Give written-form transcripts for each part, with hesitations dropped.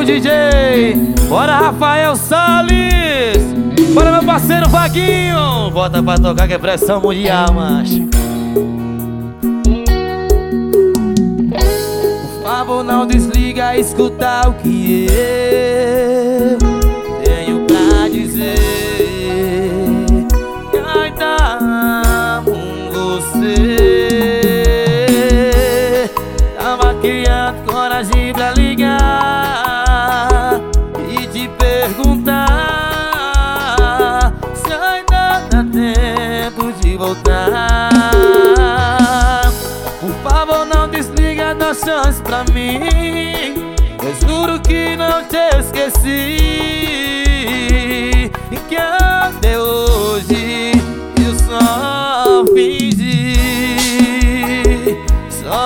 o DJ. Bora, Rafael Salles. Bora, meu parceiro Vaguinho. Bota pra tocar que é pressão mundial, macho. Por favor, não desliga, escuta o que eu tenho pra dizer. Que ainda amo você. Tava criando coragem pra ligar e te perguntar se ainda dá tempo de voltar. Por favor, não desliga, dá chance pra mim. Eu juro que não te esqueci e que até hoje eu só fingi. Só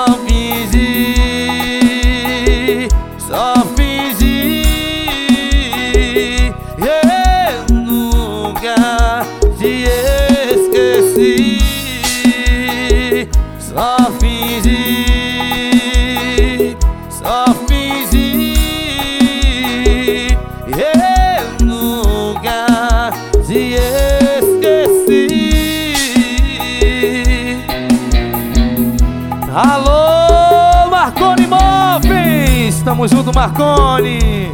fingi, só fingi. Eu nunca te esqueci. Só fingi, só fingi. Eu nunca te esqueci. Alô, Marconi Móveis! Tamo junto, Marconi!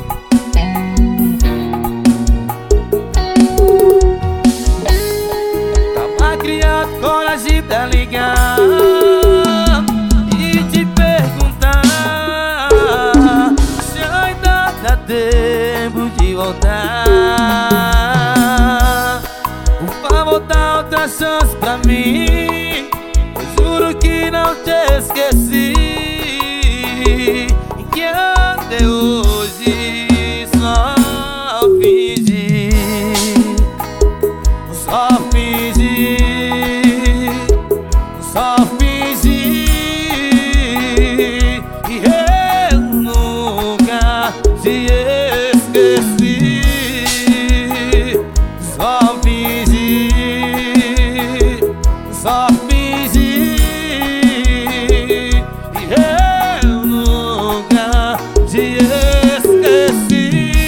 Tava criando coragem pra ligar e te perguntar se ainda dá tempo de voltar. Por favor, dá outra chance pra mim. Eu juro que não te esqueci e que até hoje só fingi. Só fingi, só fingi. E eu nunca te esqueci. Só fingi, só fingi. E eu nunca te esqueci.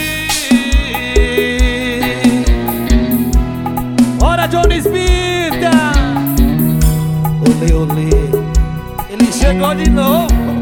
Bora, Johnny Smith! Olê, olê. Ele chegou de novo.